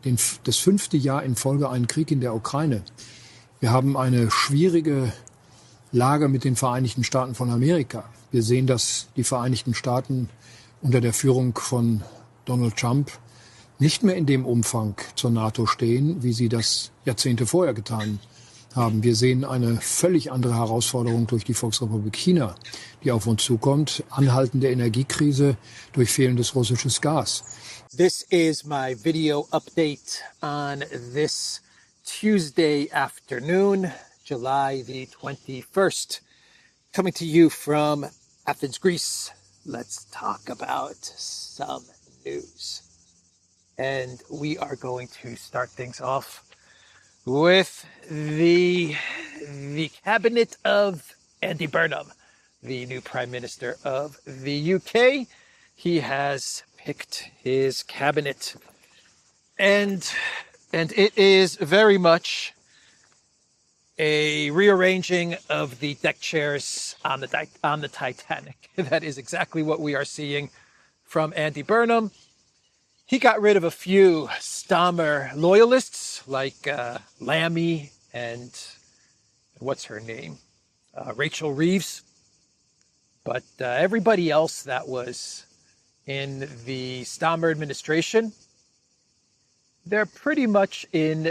das 5. Jahr in Folge einen Krieg in der Ukraine. Wir haben eine schwierige Lage mit den Vereinigten Staaten von Amerika. Wir sehen, dass die Vereinigten Staaten unter der Führung von Donald Trump nicht mehr in dem Umfang zur NATO stehen, wie sie das Jahrzehnte vorher getan haben. Wir sehen eine völlig andere Herausforderung durch die Volksrepublik China, die auf uns zukommt. Anhaltende Energiekrise durch fehlendes russisches Gas. This is my video update on this Tuesday afternoon, July the 21st. Coming to you from Athens, Greece. Let's talk about some news. And we are going to start things off with the cabinet of Andy Burnham, the new Prime Minister of the UK. He has picked his cabinet, and it is very much a rearranging of the deck chairs on the Titanic. That is exactly what we are seeing from Andy Burnham. He got rid of a few Starmer loyalists like Lammy and what's her name? Rachel Reeves. But everybody else that was in the Starmer administration, they're pretty much in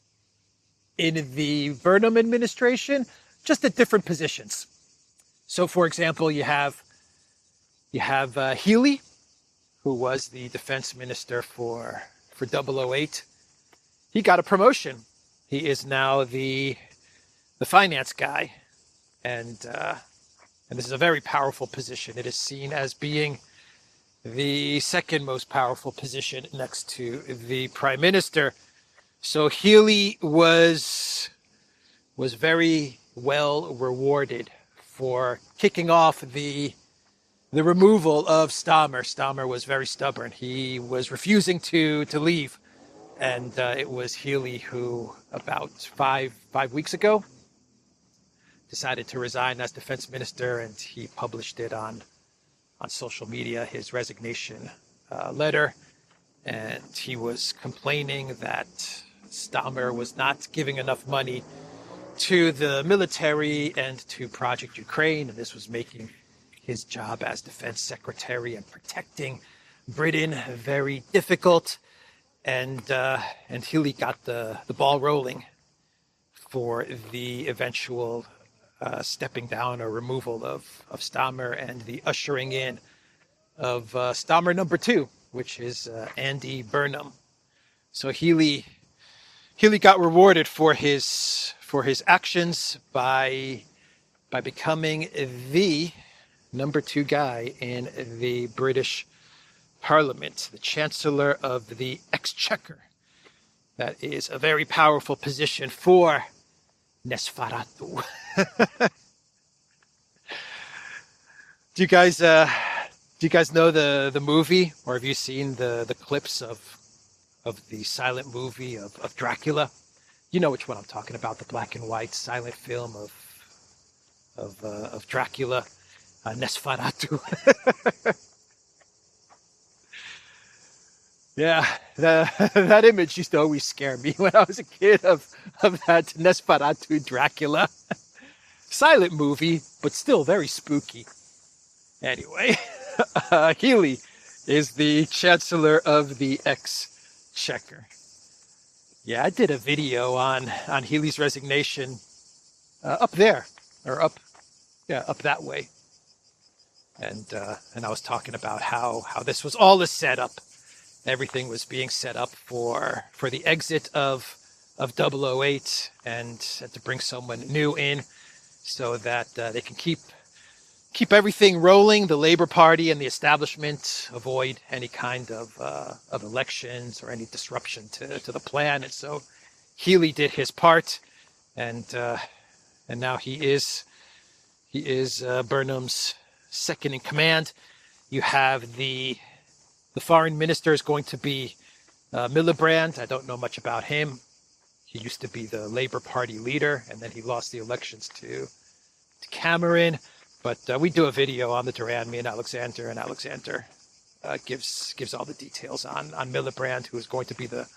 the Burnham administration, just at different positions. So, for example, you have Healey, who was the defense minister for 008. He got a promotion. He is now the finance guy, and this is a very powerful position. It is seen as being the second most powerful position next to the prime minister. So Healey was very well rewarded for kicking off the removal of Starmer. Starmer was very stubborn. He was refusing to leave. And it was Healey who, about five weeks ago, decided to resign as defense minister, and he published it on social media, his resignation letter. And he was complaining that Starmer was not giving enough money to the military and to Project Ukraine, and this was making his job as defense secretary and protecting Britain very difficult. And Healey got the ball rolling for the eventual stepping down or removal of Starmer and the ushering in of Starmer number 2, which is Andy Burnham. So Healey got rewarded for his actions by becoming the number 2 guy in the British Parliament, the Chancellor of the Exchequer. That is a very powerful position for Nosferatu. Do you guys know the movie, or have you seen the clips of the silent movie of Dracula? You know which one I'm talking about, the black and white silent film of Dracula, Nosferatu. Yeah, that image used to always scare me when I was a kid of that Nosferatu Dracula. Silent movie, but still very spooky. Anyway, Healey is the Chancellor of the Exchequer. Yeah, I did a video on Healey's resignation up there, or up that way. And I was talking about how this was all a setup. Everything was being set up for the exit of 008 and to bring someone new in so that they can keep everything rolling. The Labour Party and the establishment avoid any kind of elections or any disruption to the plan. And so Healey did his part, and now he is Burnham's second in command. You have the foreign minister is going to be Miliband. I don't know much about him. He used to be the Labour Party leader, and then he lost the elections to Cameron. But we do a video on the Duran, me and Alexander gives all the details on Miliband, who is going to be the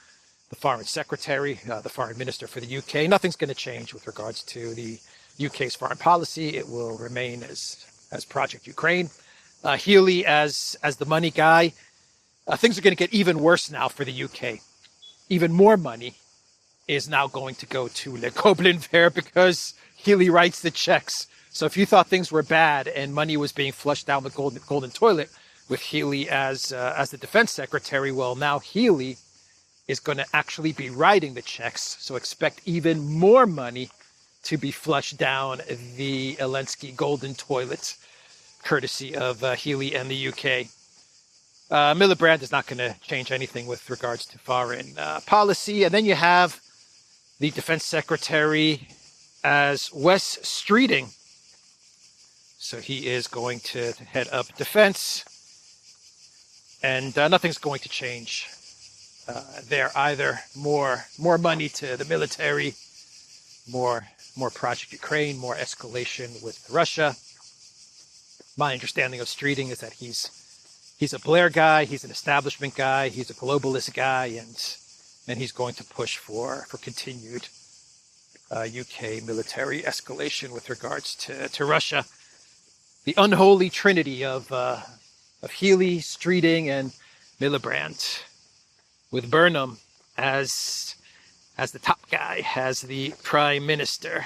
the foreign secretary, the foreign minister for the UK. Nothing's going to change with regards to the UK's foreign policy. It will remain as Project Ukraine. Healy as the money guy. Things are going to get even worse now for the UK. Even more money is now going to go to Le Goblinver because Healy writes the checks. So if you thought things were bad and money was being flushed down the golden toilet with Healy as the defense secretary, well, now Healy is going to actually be writing the checks. So expect even more money to be flushed down the Zelensky golden toilet, courtesy of Healy and the UK. Miliband is not going to change anything with regards to foreign policy. And then you have the defense secretary as Wes Streeting. So he is going to head up defense. And nothing's going to change there either. More money to the military, more Project Ukraine, more escalation with Russia. My understanding of Streeting is that he's a Blair guy, he's an establishment guy, he's a globalist guy, and he's going to push for continued UK military escalation with regards to Russia. The unholy trinity of Healy, Streeting, and Miliband, with Burnham as the top guy, as the prime minister.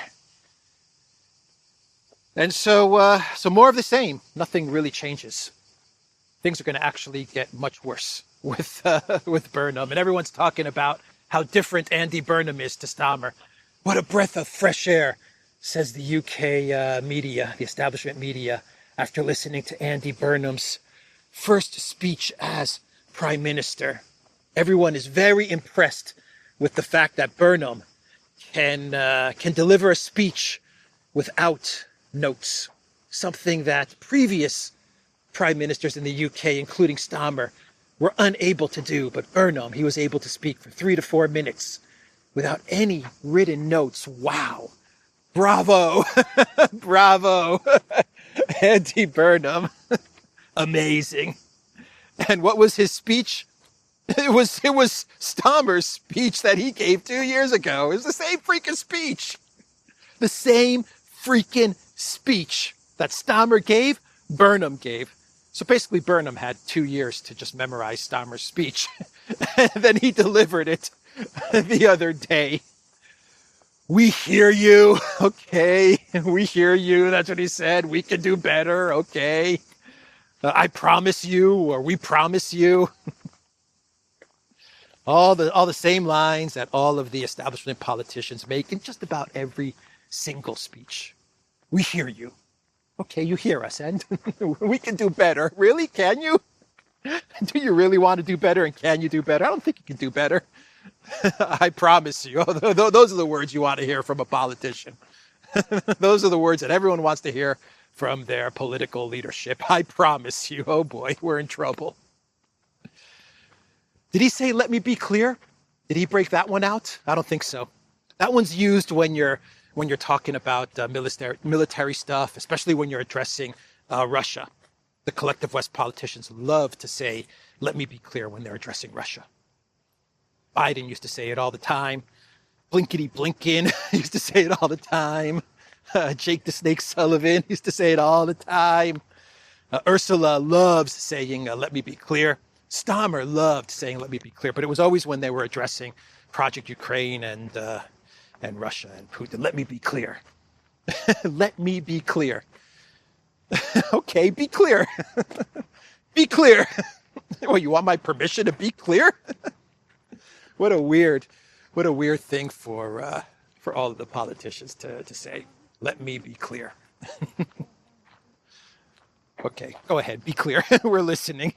And so more of the same. Nothing really changes. Things are going to actually get much worse with Burnham. And everyone's talking about how different Andy Burnham is to Starmer. What a breath of fresh air, says the UK media, the establishment media, after listening to Andy Burnham's first speech as prime minister. Everyone is very impressed with the fact that Burnham can deliver a speech without notes, something that previous prime ministers in the UK, including Starmer, were unable to do. But Burnham, he was able to speak for 3 to 4 minutes without any written notes. Wow. Bravo. Bravo. Andy Burnham. Amazing. And what was his speech? It was Starmer's speech that he gave 2 years ago. It was the same freaking speech. The same freaking speech that Starmer gave, Burnham gave. So basically Burnham had 2 years to just memorize Starmer's speech. And then he delivered it the other day. We hear you. Okay. We hear you. That's what he said. We can do better. Okay. I promise you, or we promise you. All the same lines that all of the establishment politicians make in just about every single speech. We hear you. Okay, you hear us, and we can do better. Really? Can you? Do you really want to do better, and can you do better? I don't think you can do better. I promise you. Those are the words you want to hear from a politician. Those are the words that everyone wants to hear from their political leadership. I promise you. Oh boy, we're in trouble. Did he say, let me be clear? Did he break that one out? I don't think so. That one's used when you're talking about military stuff, especially when you're addressing Russia. The collective West politicians love to say, let me be clear, when they're addressing Russia. Biden used to say it all the time. Blinkety Blinken used to say it all the time. Jake the Snake Sullivan used to say it all the time. Ursula loves saying, let me be clear. Starmer loved saying, let me be clear. But it was always when they were addressing Project Ukraine and Russia and Putin. Let me be clear. Let me be clear. Okay, be clear. Be clear. Well, you want my permission to be clear? What a weird thing for all of the politicians to say. Let me be clear. Okay, go ahead. Be clear. We're listening.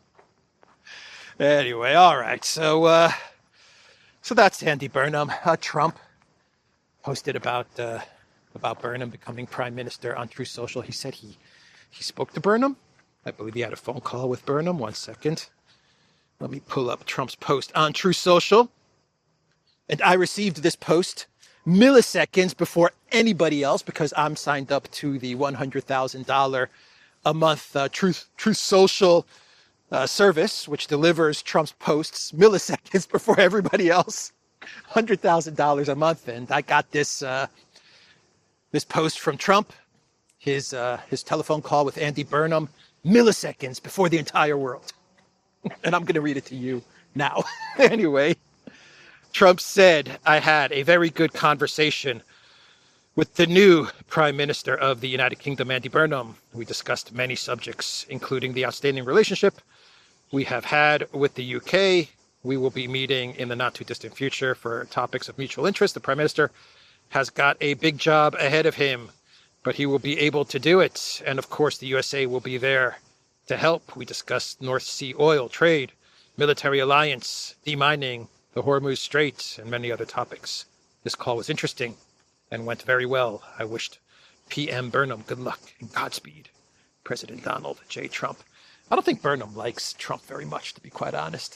Anyway, all right. So that's Andy Burnham. Trump posted about Burnham becoming prime minister on Truth Social. He said he spoke to Burnham. I believe he had a phone call with Burnham. 1 second. Let me pull up Trump's post on Truth Social. And I received this post milliseconds before anybody else because I'm signed up to the $100,000 a month Truth Social service, which delivers Trump's posts milliseconds before everybody else, $100,000 a month. And I got this this post from Trump, his telephone call with Andy Burnham, milliseconds before the entire world. And I'm going to read it to you now. Anyway, Trump said, I had a very good conversation with the new Prime Minister of the United Kingdom, Andy Burnham. We discussed many subjects, including the outstanding relationship we have had with the UK. We will be meeting in the not too distant future for topics of mutual interest. The Prime Minister has got a big job ahead of him, but he will be able to do it. And of course, the USA will be there to help. We discussed North Sea oil, trade, military alliance, demining the Hormuz Strait, and many other topics. This call was interesting and went very well. I wished PM Burnham good luck and Godspeed. President Donald J. Trump. I don't think Burnham likes Trump very much, to be quite honest.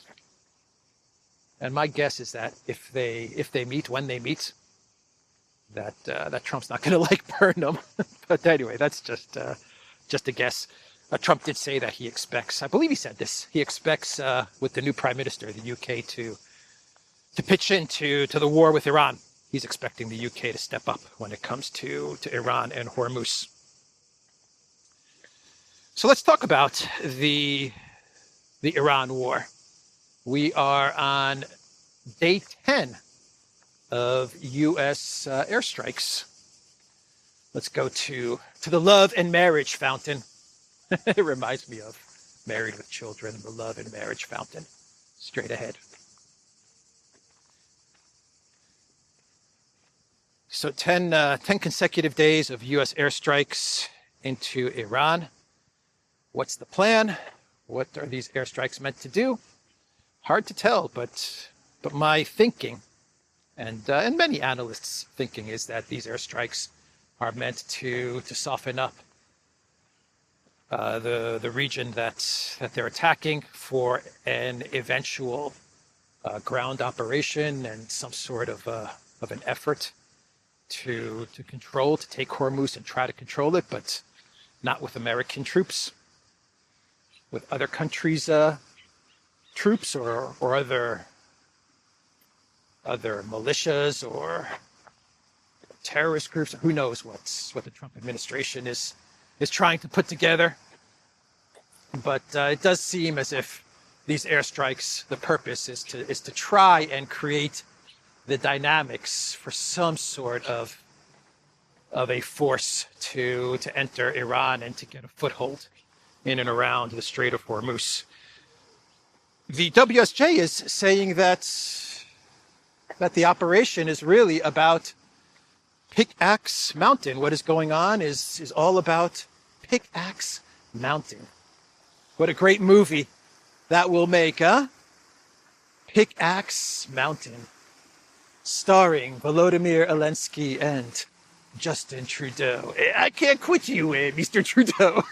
And my guess is that if they meet, when they meet, that Trump's not going to like Burnham. But anyway, that's just a guess. Trump did say that he expects, I believe he said this, he expects with the new Prime Minister, the UK, to pitch into the war with Iran. He's expecting the UK to step up when it comes to Iran and Hormuz. So let's talk about the Iran war. We are on day 10 of U.S. airstrikes. Let's go to the love and marriage fountain. It reminds me of Married with Children, the love and marriage fountain. Straight ahead. So 10 consecutive days of U.S. airstrikes into Iran. What's the plan? What are these airstrikes meant to do? Hard to tell, but my thinking, and many analysts' thinking, is that these airstrikes are meant to soften up the region that they're attacking for an eventual ground operation and some sort of an effort to take Hormuz and try to control it, but not with American troops, with other countries' troops or other militias or terrorist groups. Who knows what the Trump administration is trying to put together. But it does seem as if these airstrikes, the purpose is to try and create the dynamics for some sort of a force to enter Iran and to get a foothold in and around the Strait of Hormuz. The WSJ is saying that the operation is really about Pickaxe Mountain. What is going on is all about Pickaxe Mountain. What a great movie that will make, huh? Pickaxe Mountain, starring Volodymyr Zelensky and Justin Trudeau. I can't quit you, Mr. Trudeau.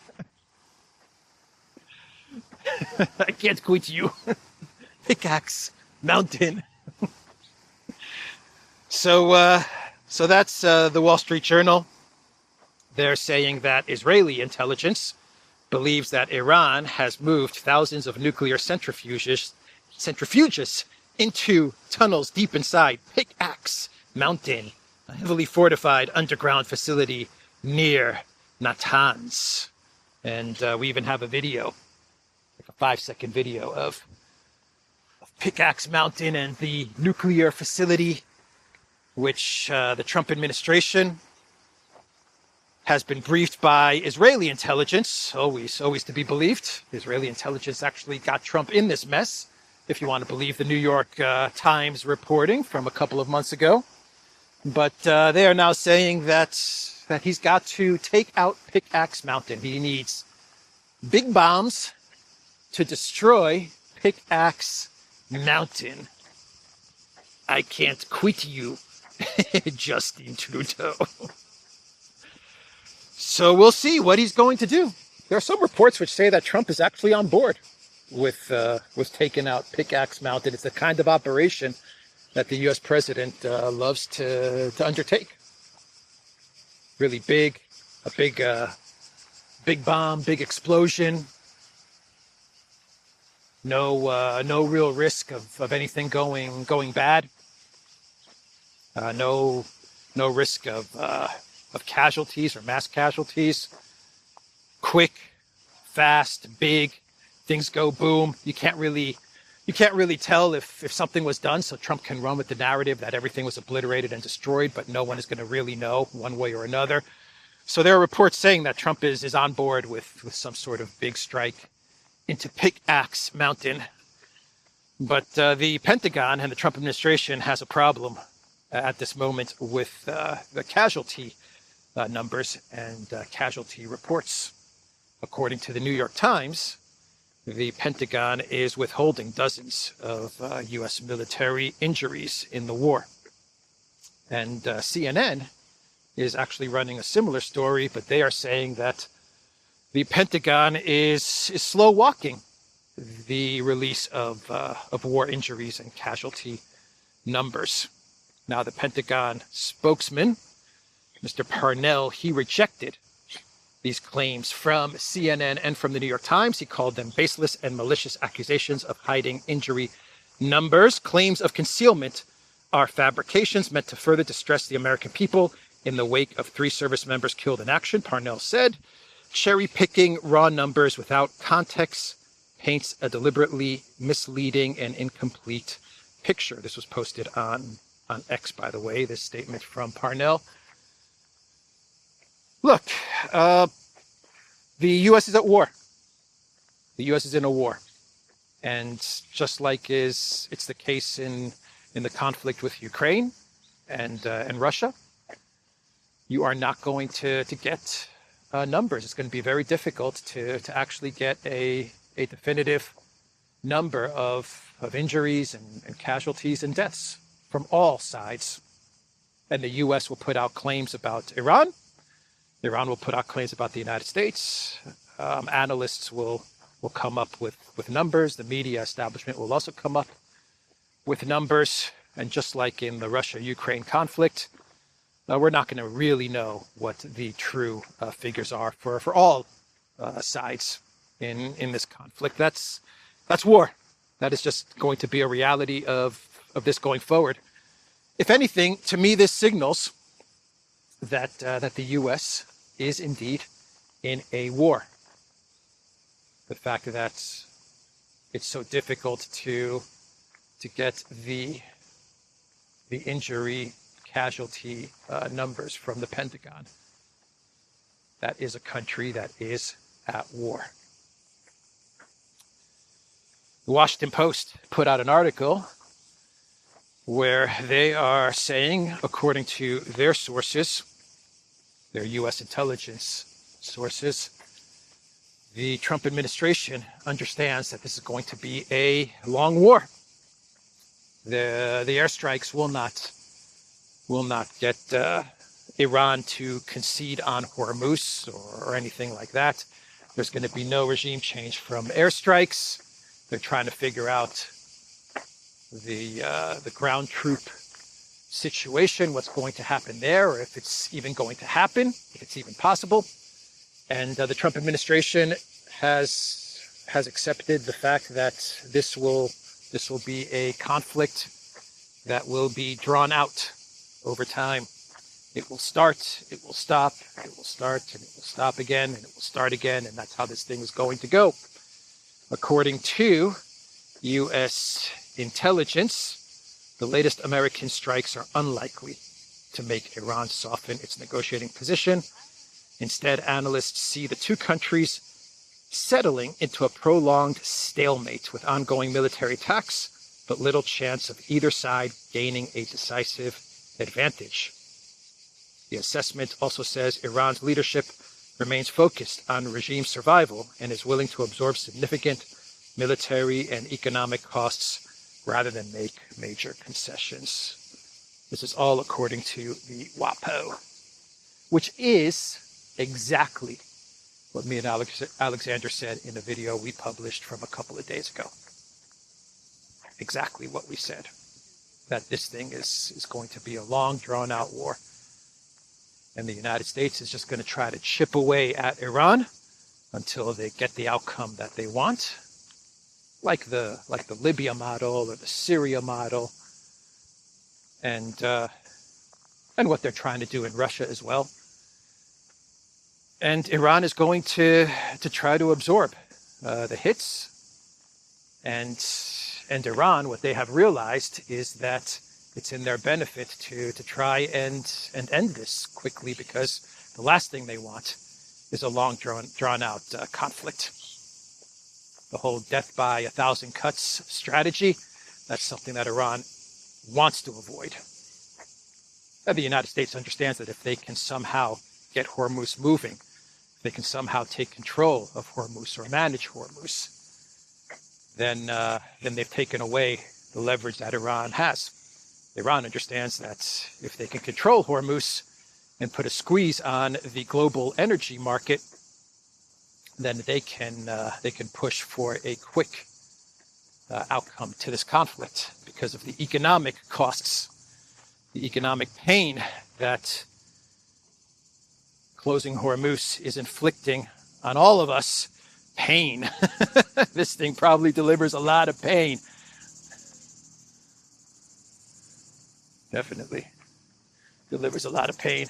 I can't quit you. Pickaxe Mountain. So that's the Wall Street Journal. They're saying that Israeli intelligence believes that Iran has moved thousands of nuclear centrifuges into tunnels deep inside Pickaxe Mountain, a heavily fortified underground facility near Natanz. And we even have a video, like a 5-second video of Pickaxe Mountain and the nuclear facility, which the Trump administration has been briefed by Israeli intelligence, always to be believed. Israeli intelligence actually got Trump in this mess, if you want to believe the New York Times reporting from a couple of months ago. But they are now saying that he's got to take out Pickaxe Mountain. He needs big bombs to destroy Pickaxe Mountain. I can't quit you, Justin Trudeau. So we'll see what he's going to do. There are some reports which say that Trump is actually on board with taking out Pickaxe Mountain. It's the kind of operation that the U.S. president loves to undertake. Really big, a big bomb, big explosion. No real risk of anything going bad. No risk of casualties or mass casualties. Quick, fast, big, things go boom. You can't really tell if something was done, so Trump can run with the narrative that everything was obliterated and destroyed, but no one is going to really know one way or another. So there are reports saying that Trump is on board with some sort of big strike into Pickaxe Mountain. But the Pentagon and the Trump administration has a problem at this moment with the casualty numbers and casualty reports. According to the New York Times, the Pentagon is withholding dozens of U.S. military injuries in the war. And CNN is actually running a similar story, but they are saying that the Pentagon is slow walking the release of war injuries and casualty numbers. Now, the Pentagon spokesman, Mr. Parnell, he rejected these claims from CNN and from the New York Times. He called them baseless and malicious accusations of hiding injury numbers. Claims of concealment are fabrications meant to further distress the American people in the wake of 3 service members killed in action, Parnell said. Cherry-picking raw numbers without context paints a deliberately misleading and incomplete picture. This was posted on X, by the way, this statement from Parnell. Look, the U.S. is at war. The U.S. is in a war. And just like it's the case in the conflict with Ukraine and Russia, you are not going to get numbers. It's going to be very difficult to actually get a definitive number of injuries and casualties and deaths from all sides. And the U.S. will put out claims about Iran. Iran will put out claims about the United States. Analysts will come up with numbers. The media establishment will also come up with numbers. And just like in the Russia-Ukraine conflict, we're not going to really know what the true figures are for all sides in this conflict. That's war. That is just going to be a reality of this going forward. If anything, to me, this signals that the U.S. is indeed in a war. The fact that it's so difficult to get the injury casualty numbers from the Pentagon. That is a country that is at war. The Washington Post put out an article where they are saying, according to their sources, their U.S. intelligence sources, the Trump administration understands that this is going to be a long war. The airstrikes will not get Iran to concede on Hormuz or anything like that. There's going to be no regime change from airstrikes. They're trying to figure out the ground troop situation, what's going to happen there, or if it's even going to happen, if it's even possible. And the Trump administration has accepted the fact that this will be a conflict that will be drawn out over time. It will start, it will stop, it will start, and it will stop again, and it will start again, and that's how this thing is going to go. According to U.S. intelligence, the latest American strikes are unlikely to make Iran soften its negotiating position. Instead, analysts see the two countries settling into a prolonged stalemate with ongoing military attacks, but little chance of either side gaining a decisive advantage. The assessment also says Iran's leadership remains focused on regime survival and is willing to absorb significant military and economic costs rather than make major concessions. This is all according to the WAPO, which is exactly what me and Alexander said in a video we published from a couple of days ago. Exactly what we said, that this thing is going to be a long, drawn-out war. And the United States is just going to try to chip away at Iran until they get the outcome that they want. like the Libya model or the Syria model, and what they're trying to do in Russia as well. And Iran is going to try to absorb the hits. And Iran, what they have realized is that it's in their benefit to try and end this quickly, because the last thing they want is a long drawn out conflict. The whole death by 1,000 cuts strategy, that's something that Iran wants to avoid. And the United States understands that if they can somehow get Hormuz moving, if they can somehow take control of Hormuz or manage Hormuz, then they've taken away the leverage that Iran has. Iran understands that if they can control Hormuz and put a squeeze on the global energy market, then they can push for a quick outcome to this conflict because of the economic costs, the economic pain that closing Hormuz is inflicting on all of us. Pain. This thing probably delivers a lot of pain. Definitely delivers a lot of pain.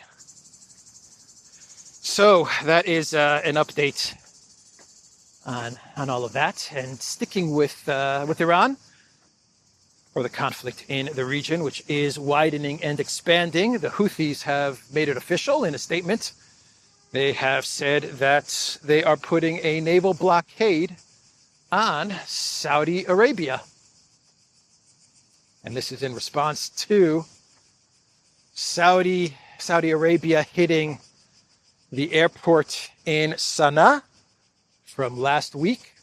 So that is an update on all of that. And sticking with Iran, or the conflict in the region, which is widening and expanding, the Houthis have made it official in a statement. They have said that they are putting a naval blockade on Saudi Arabia. And this is in response to Saudi Arabia hitting the airport in Sana'a from last week.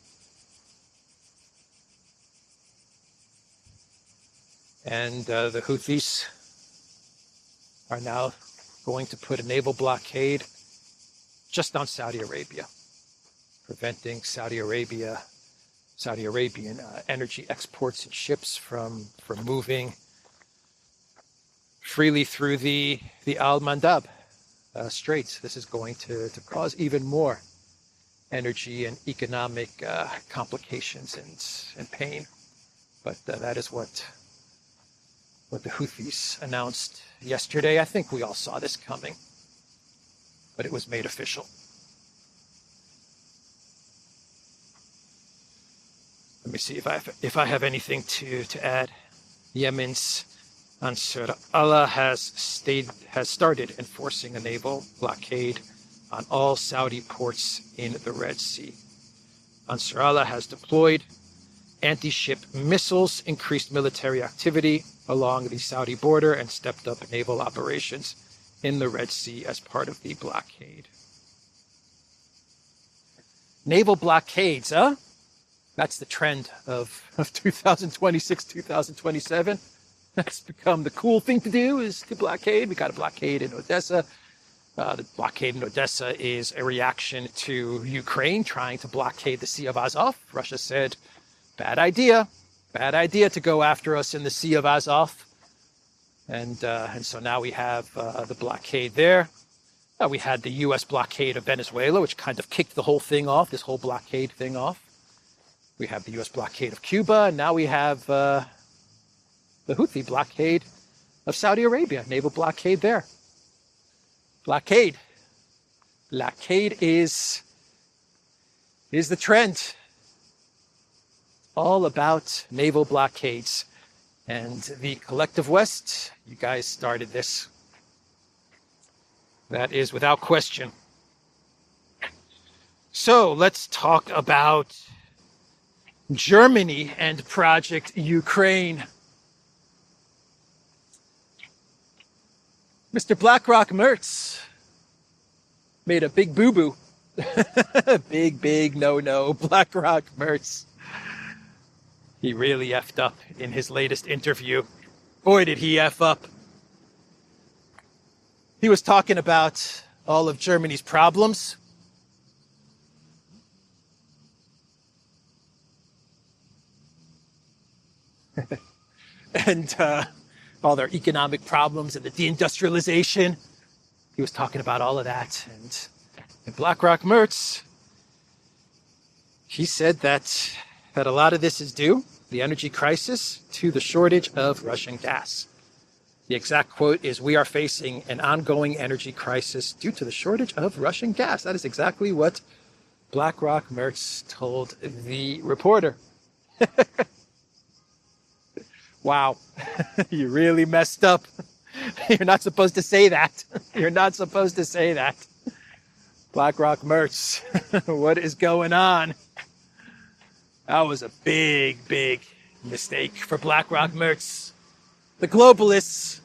And the Houthis are now going to put a naval blockade just on Saudi Arabia, preventing Saudi Arabian energy exports and ships from moving freely through the Al-Mandab Straits. This is going to cause even more energy and economic complications and pain. But that is what the Houthis announced yesterday. I think we all saw this coming, but it was made official. Let me see if I have anything to add. Yemen's Ansar Allah has started enforcing a naval blockade on all Saudi ports in the Red Sea. Ansar Allah has deployed anti-ship missiles, increased military activity along the Saudi border, and stepped up naval operations in the Red Sea as part of the blockade. Naval blockades, huh? That's the trend of 2026, 2027. That's become the cool thing to do, is to blockade. We got a blockade in Odessa. The blockade in Odessa is a reaction to Ukraine trying to blockade the Sea of Azov. Russia said, bad idea to go after us in the Sea of Azov. And so now we have the blockade there. We had the U.S. blockade of Venezuela, which kind of kicked the whole thing off, this whole blockade thing off. We have the U.S. blockade of Cuba, and now we have the Houthi blockade of Saudi Arabia, naval blockade there. Blockade is the trend. All about naval blockades. And the Collective West, you guys started this. That is without question. So let's talk about Germany and Project Ukraine. Mr. BlackRock Merz made a big boo-boo. big no-no, BlackRock Merz. He really effed up in his latest interview. Boy, did he F up. He was talking about all of Germany's problems. And all their economic problems and the deindustrialization. He was talking about all of that. And BlackRock Merz, he said that that a lot of this is due, the energy crisis, to the shortage of Russian gas. The exact quote is, "We are facing an ongoing energy crisis due to the shortage of Russian gas." That is exactly what BlackRock Mertz told the reporter. Wow, you really messed up. You're not supposed to say that. You're not supposed to say that. BlackRock Mertz, what is going on? That was a big, big mistake for BlackRock Mertz. The globalists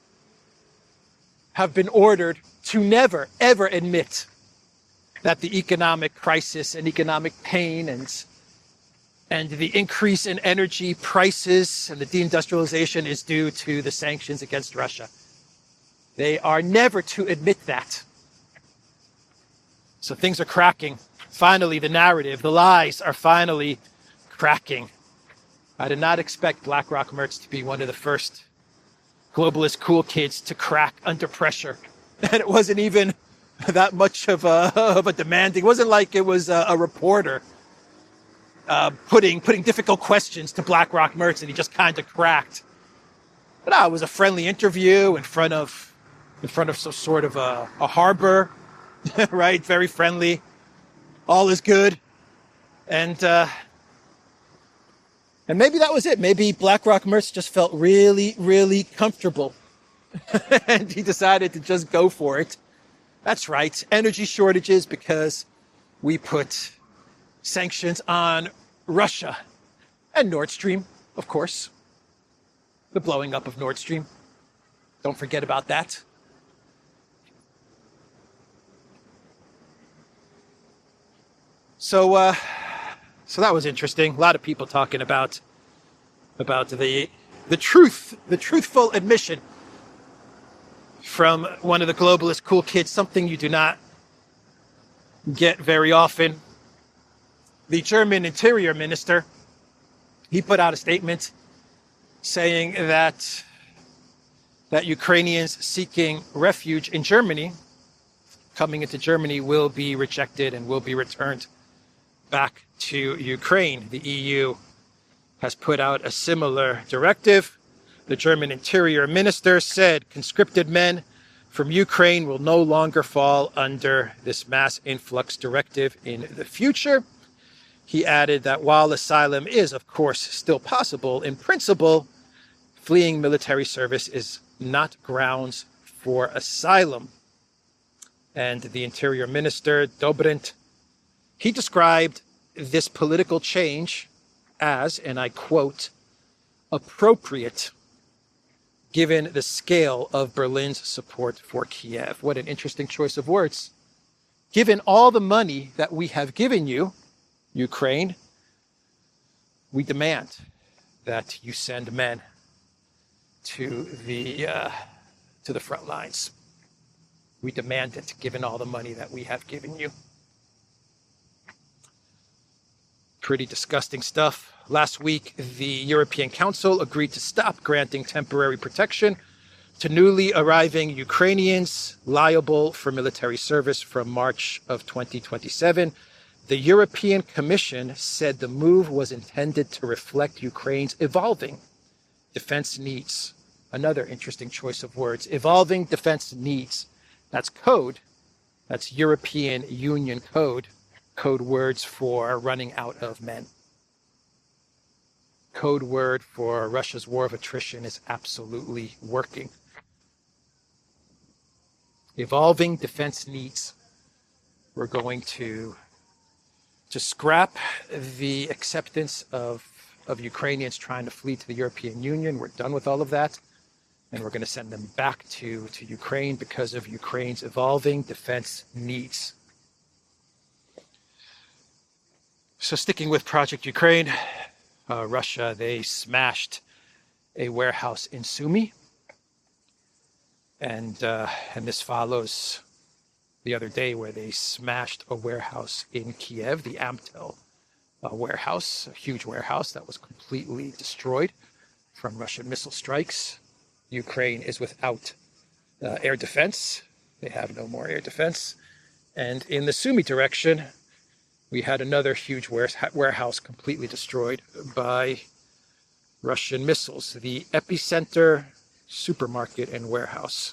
have been ordered to never, ever admit that the economic crisis and economic pain and the increase in energy prices and the deindustrialization is due to the sanctions against Russia. They are never to admit that. So things are cracking. Finally, the narrative, the lies are finally cracking. I did not expect BlackRock Mertz to be one of the first globalist cool kids to crack under pressure. And it wasn't even that much of a demanding. It wasn't like it was a reporter putting difficult questions to BlackRock Mertz and he just kind of cracked. But it was a friendly interview in front of some sort of a harbor, right? Very friendly. All is good. And maybe that was it. Maybe BlackRock Mertz just felt really, really comfortable. And he decided to just go for it. That's right. Energy shortages because we put sanctions on Russia and Nord Stream, of course. The blowing up of Nord Stream. Don't forget about that. So that was interesting. A lot of people talking about the truthful admission from one of the globalist cool kids, something you do not get very often. The German interior minister, he put out a statement saying that Ukrainians seeking refuge in Germany, coming into Germany, will be rejected and will be returned back to Ukraine. The EU has put out a similar directive. The German interior minister said conscripted men from Ukraine will no longer fall under this mass influx directive in the future. He added that while asylum is, of course, still possible, in principle, fleeing military service is not grounds for asylum. And the interior minister, Dobrindt, he described this political change as, and I quote, appropriate given the scale of Berlin's support for Kiev. What an interesting choice of words. Given all the money that we have given you, Ukraine, we demand that you send men to the front lines. We demand it, given all the money that we have given you. Pretty disgusting stuff. Last week, the European Council agreed to stop granting temporary protection to newly arriving Ukrainians liable for military service from March of 2027. The European Commission said the move was intended to reflect Ukraine's evolving defense needs. Another interesting choice of words. Evolving defense needs. That's code. That's European Union code. Code words for running out of men. Code word for Russia's war of attrition is absolutely working. Evolving defense needs. We're going to scrap the acceptance of Ukrainians trying to flee to the European Union. We're done with all of that. And we're going to send them back to Ukraine because of Ukraine's evolving defense needs. So sticking with Project Ukraine, Russia, they smashed a warehouse in Sumy. And this follows the other day where they smashed a warehouse in Kiev, the Amtel warehouse, a huge warehouse that was completely destroyed from Russian missile strikes. Ukraine is without air defense. They have no more air defense. And in the Sumy direction, we had another huge warehouse completely destroyed by Russian missiles. The epicenter supermarket and warehouse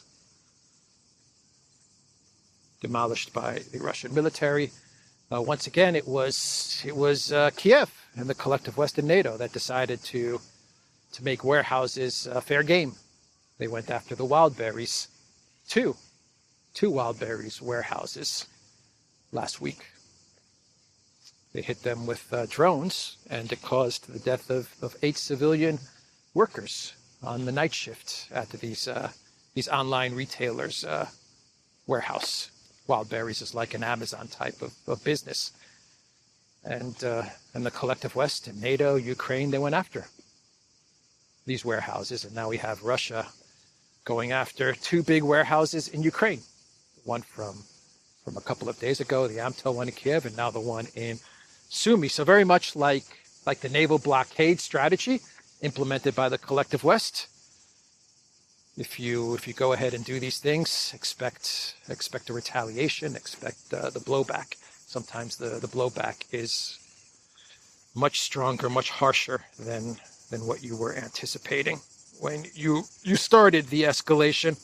demolished by the Russian military. Once again, it was Kiev and the collective West and NATO that decided to make warehouses fair game. They went after the Wildberries, two Wildberries warehouses last week. They hit them with drones, and it caused the death of 8 civilian workers on the night shift at these online retailers' warehouse. Wildberries is like an Amazon type of business. And the collective West and NATO, Ukraine, they went after these warehouses. And now we have Russia going after 2 big warehouses in Ukraine. One from a couple of days ago, the Amtel one in Kiev, and now the one in Sumy. So very much like the naval blockade strategy implemented by the collective West. If you go ahead and do these things, expect a retaliation, expect the blowback. Sometimes the blowback is much stronger, much harsher than what you were anticipating when you started the escalation.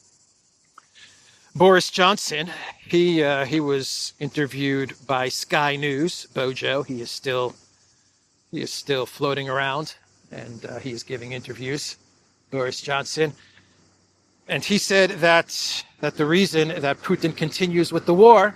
Boris Johnson, he was interviewed by Sky News, Bojo. He is still floating around, and he is giving interviews. Boris Johnson, and he said that the reason that Putin continues with the war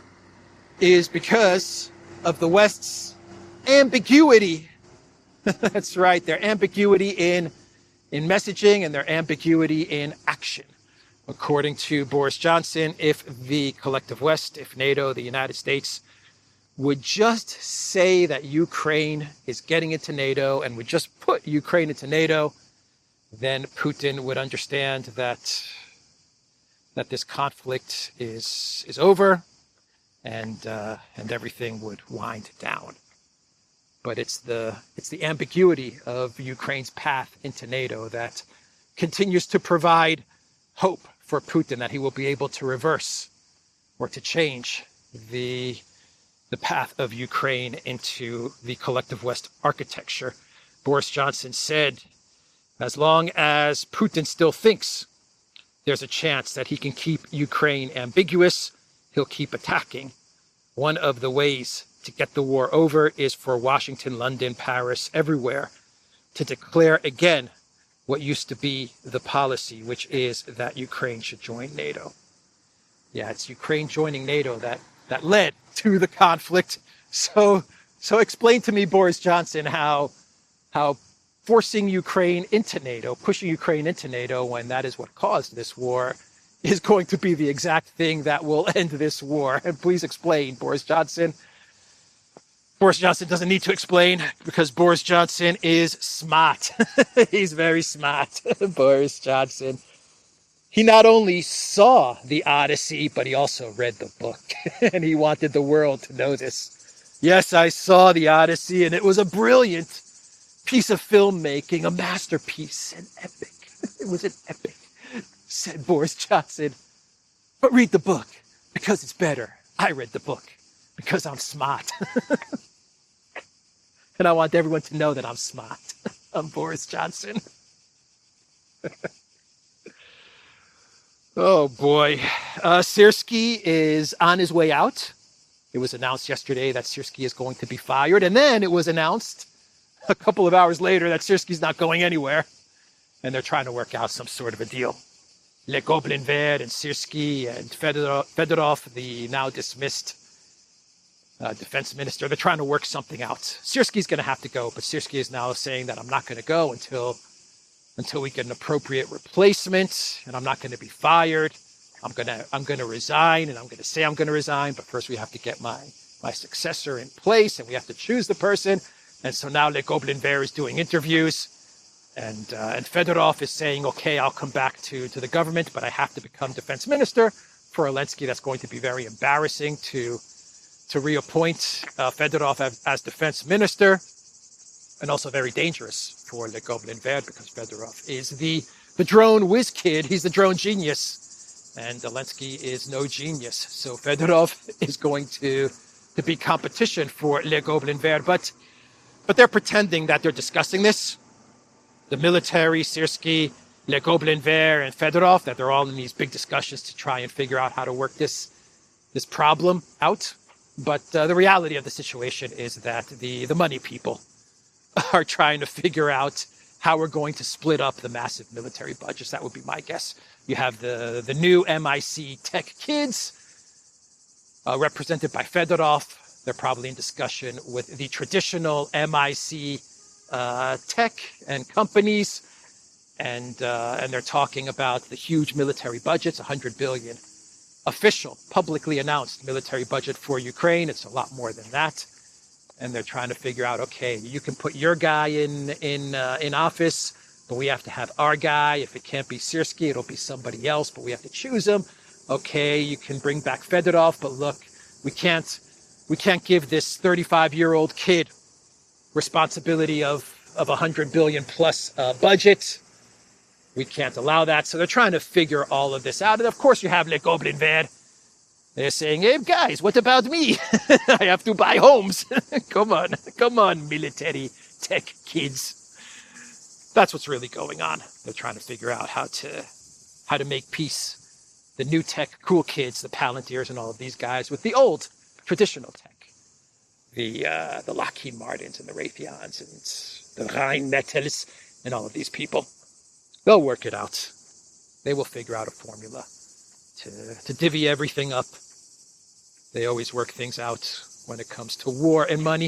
is because of the West's ambiguity. That's right, their ambiguity in messaging and their ambiguity in action. According to Boris Johnson, if the collective West, if NATO, the United States, would just say that Ukraine is getting into NATO and would just put Ukraine into NATO, then Putin would understand that this conflict is over and everything would wind down. But it's the ambiguity of Ukraine's path into NATO that continues to provide hope for Putin that he will be able to reverse or to change the path of Ukraine into the collective West architecture. Boris Johnson said, as long as Putin still thinks there's a chance that he can keep Ukraine ambiguous, he'll keep attacking. One of the ways to get the war over is for Washington, London, Paris, everywhere to declare again what used to be the policy, which is that Ukraine should join NATO. Yeah, it's Ukraine joining NATO that led to the conflict. So explain to me, Boris Johnson, how forcing Ukraine into NATO, pushing Ukraine into NATO when that is what caused this war, is going to be the exact thing that will end this war. And please explain, Boris Johnson. Boris Johnson doesn't need to explain because Boris Johnson is smart. He's very smart, Boris Johnson. He not only saw the Odyssey, but he also read the book. And he wanted the world to know this. Yes, I saw the Odyssey, and it was a brilliant piece of filmmaking, a masterpiece, an epic. It was an epic, said Boris Johnson. But read the book, because it's better. I read the book, because I'm smart. And I want everyone to know that I'm smart. I'm Boris Johnson. Oh, boy. Syrskyi is on his way out. It was announced yesterday that Syrskyi is going to be fired. And then it was announced a couple of hours later that Syrskyi's not going anywhere. And they're trying to work out some sort of a deal. Le Gobelin Vert and Syrskyi and Fedorov, the now dismissed defense minister, they're trying to work something out. Syrskyi's going to have to go, but Syrskyi is now saying that I'm not going to go until we get an appropriate replacement, and I'm not going to be fired. I'm going to resign, and I'm going to say I'm going to resign, but first we have to get my successor in place, and we have to choose the person. And so now Le Gobelin Vert is doing interviews, and Fedorov is saying, okay, I'll come back to the government, but I have to become defense minister. For Zelensky, that's going to be very embarrassing to reappoint Fedorov as defense minister, and also very dangerous for Le Gobelin Vert because Fedorov is the drone whiz kid. He's the drone genius, and Zelensky is no genius. So Fedorov is going to to be competition for Le Gobelin Vert, but they're pretending that they're discussing this. The military, Syrskyi, Le Gobelin Vert, and Fedorov, that they're all in these big discussions to try and figure out how to work this problem out. But the reality of the situation is that the money people are trying to figure out how we're going to split up the massive military budgets. That would be my guess. You have the new MIC tech kids, represented by Fedorov. They're probably in discussion with the traditional MIC tech and companies, and they're talking about the huge military budgets, 100 billion official, publicly announced military budget for Ukraine. It's a lot more than that, and they're trying to figure out, okay, you can put your guy in office, but we have to have our guy. If it can't be Syrskyi, it'll be somebody else, but we have to choose him. Okay, you can bring back Fedorov, but look, we can't give this 35-year-old kid responsibility of 100 billion plus budget. We can't allow that. So they're trying to figure all of this out. And of course, you have Le Gobelin Vert. They're saying, hey, guys, what about me? I have to buy homes. Come on, military tech kids. That's what's really going on. They're trying to figure out how to make peace. The new tech cool kids, the Palantirs and all of these guys, with the old traditional tech. The Lockheed Martins and the Raytheons and the Rheinmetalls and all of these people. They'll work it out. They will figure out a formula to divvy everything up. They always work things out when it comes to war and money.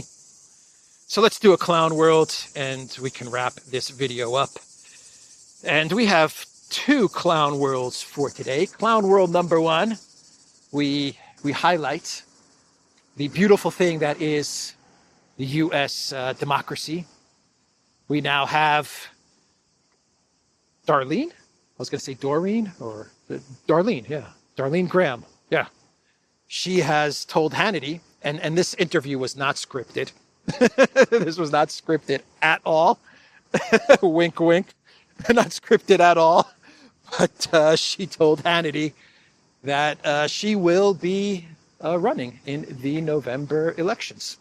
So let's do a clown world, and we can wrap this video up. And we have 2 clown worlds for today. Clown world number 1, we highlight the beautiful thing that is the U.S. Democracy. We now have Darlene. I was going to say Doreen, or Darlene, yeah. Darlene Graham, yeah. She has told Hannity, and this interview was not scripted. This was not scripted at all. Wink, wink. Not scripted at all. But she told Hannity that she will be running in the November elections.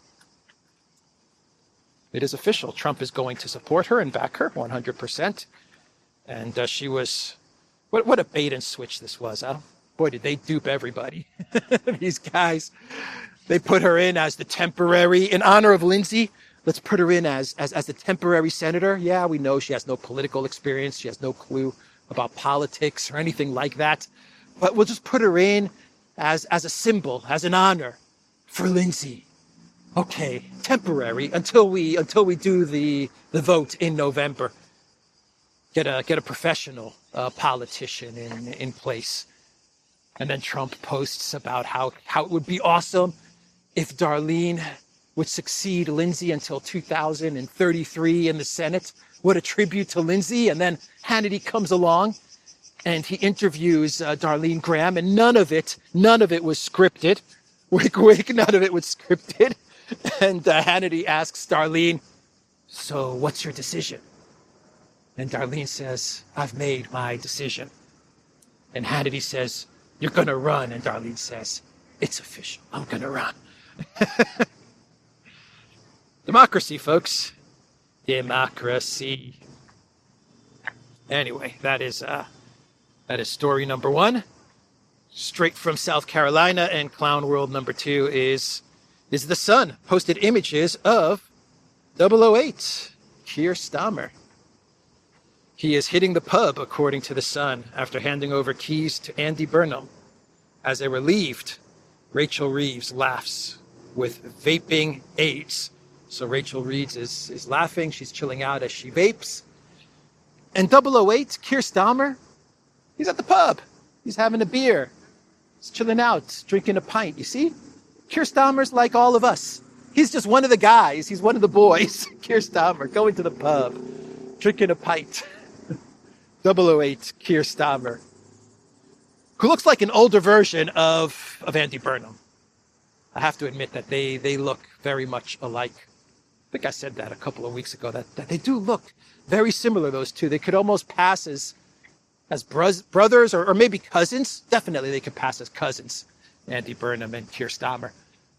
It is official. Trump is going to support her and back her 100%. And she was, what a bait and switch this was, huh? Boy, did they dupe everybody. These guys, they put her in as the temporary, in honor of Lindsey, let's put her in as the temporary senator. Yeah, we know she has no political experience. She has no clue about politics or anything like that. But we'll just put her in as a symbol, as an honor for Lindsey. Okay, temporary until we do the vote in November. Get a professional politician in place. And then Trump posts about how it would be awesome if Darlene would succeed Lindsey until 2033 in the Senate. What a tribute to Lindsey. And then Hannity comes along and he interviews Darlene Graham, and none of it was scripted. Wink, wink, none of it was scripted. And Hannity asks Darlene, so what's your decision? And Darlene says, I've made my decision. And Hannity says, you're going to run. And Darlene says, it's official. I'm going to run. Democracy, folks. Democracy. Anyway, that is story number 1. Straight from South Carolina. And Clown World number 2 is The Sun posted images of 008, Keir Starmer. He is hitting the pub, according to The Sun, after handing over keys to Andy Burnham. As a relieved, Rachel Reeves laughs with vaping aids. So Rachel Reeves is laughing. She's chilling out as she vapes. And 008, Keir Starmer, he's at the pub. He's having a beer. He's chilling out, drinking a pint. You see? Keir Starmer's like all of us. He's just one of the guys. He's one of the boys. Keir Starmer going to the pub, drinking a pint. 008, Keir Starmer, who looks like an older version of Andy Burnham. I have to admit that they look very much alike. I think I said that a couple of weeks ago, that they do look very similar, those two. They could almost pass as brothers or maybe cousins. Definitely they could pass as cousins, Andy Burnham and Keir Starmer.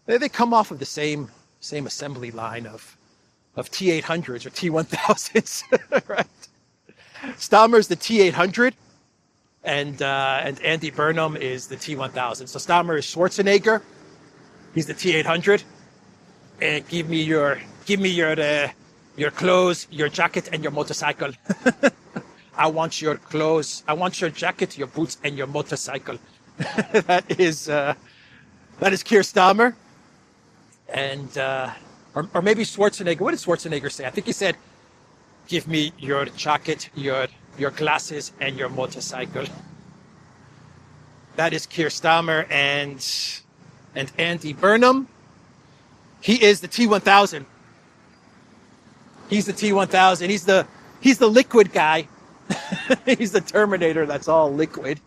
They come off of the same assembly line of T800s or T1000s, right? Stammer's the T800, and Andy Burnham is the T1000. So Stammer is Schwarzenegger. He's the T800. And give me your clothes, your jacket, and your motorcycle. I want your clothes. I want your jacket, your boots, and your motorcycle. That is Keir Starmer, and or maybe Schwarzenegger. What did Schwarzenegger say? I think he said, "Give me your jacket, your glasses, and your motorcycle." That is Keir Starmer, and Andy Burnham. He is the T1000. He's the T1000. He's the liquid guy. He's the Terminator that's all liquid.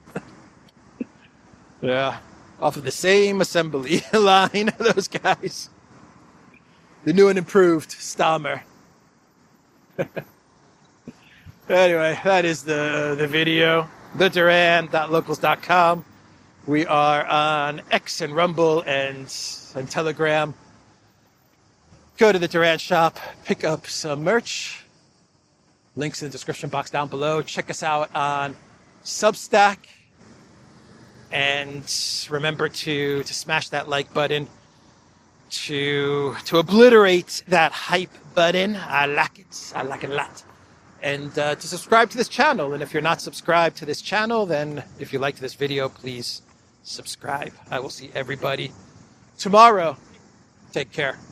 Yeah. Off of the same assembly line, those guys. The new and improved Stammer. Anyway, that is the video. TheDuran.locals.com. We are on X and Rumble and Telegram. Go to the Duran shop, pick up some merch. Links in the description box down below. Check us out on Substack. And remember to smash that like button, to obliterate that hype button. I like it a lot. And to subscribe to this channel. And if you're not subscribed to this channel, then if you liked this video, please subscribe. I will see everybody tomorrow. Take care.